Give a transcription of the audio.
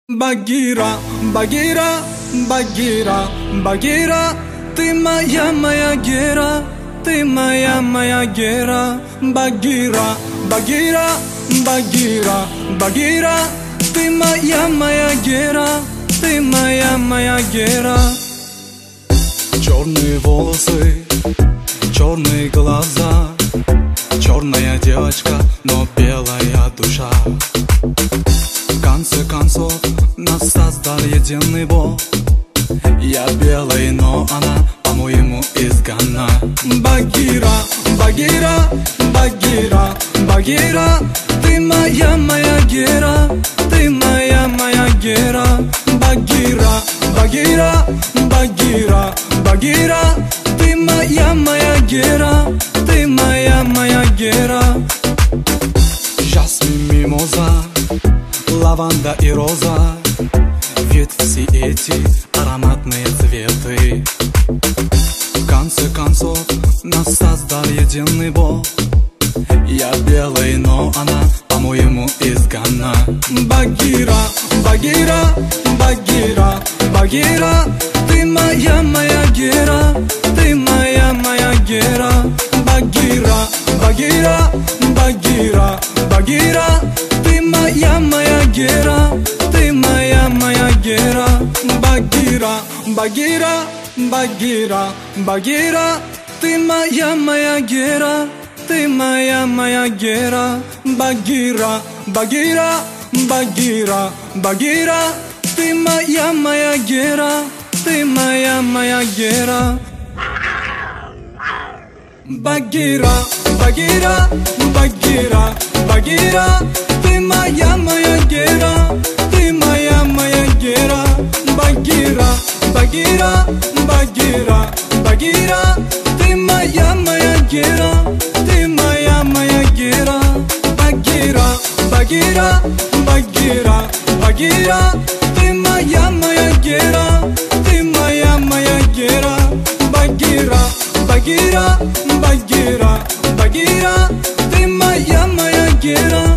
Багира, Багира, Багира, Багира, ты моя Гера, ты моя Гера. Багира, Багира, Багира, Багира, ты моя Гера, ты моя Гера. Черные волосы, черные глаза, черная девочка, но белая душа. В конце концов нас создал единый Бог. Я белый, но она, по-моему, из Гана. Багира, Багира, Багира, Багира, ты моя Гера, ты моя Гера. Багира, Багира, Багира, Багира, ты моя Гера, ты моя Гера. Жасмин, мимоза, лаванда и роза, ведь все эти ароматные цветы. В конце концов нас создал единый Бог. Я белый, но она, по-моему, из Гана. Багира, Багира, Багира, Багира, ты моя Гера, ты моя Гера. Багира, Багира, Багира, Багира, ты моя Гера, ты моя Гера. Багира, Багира, Багира, Багира, ты моя Гера, ты моя Гера. Багира, Багира, Багира, Багира, ты моя Гера, ты моя Гера. Багира, Багира, Багира, Багира, ты моя Гера, ты моя Гера. Багира, Багира, Багира, Багира, ты моя Гера, ты моя Гера. Багира, Багира, Багира, Багира, ты моя Гера, ты моя Гера. Багира, Багира, Багира, Багира, ты моя Гера.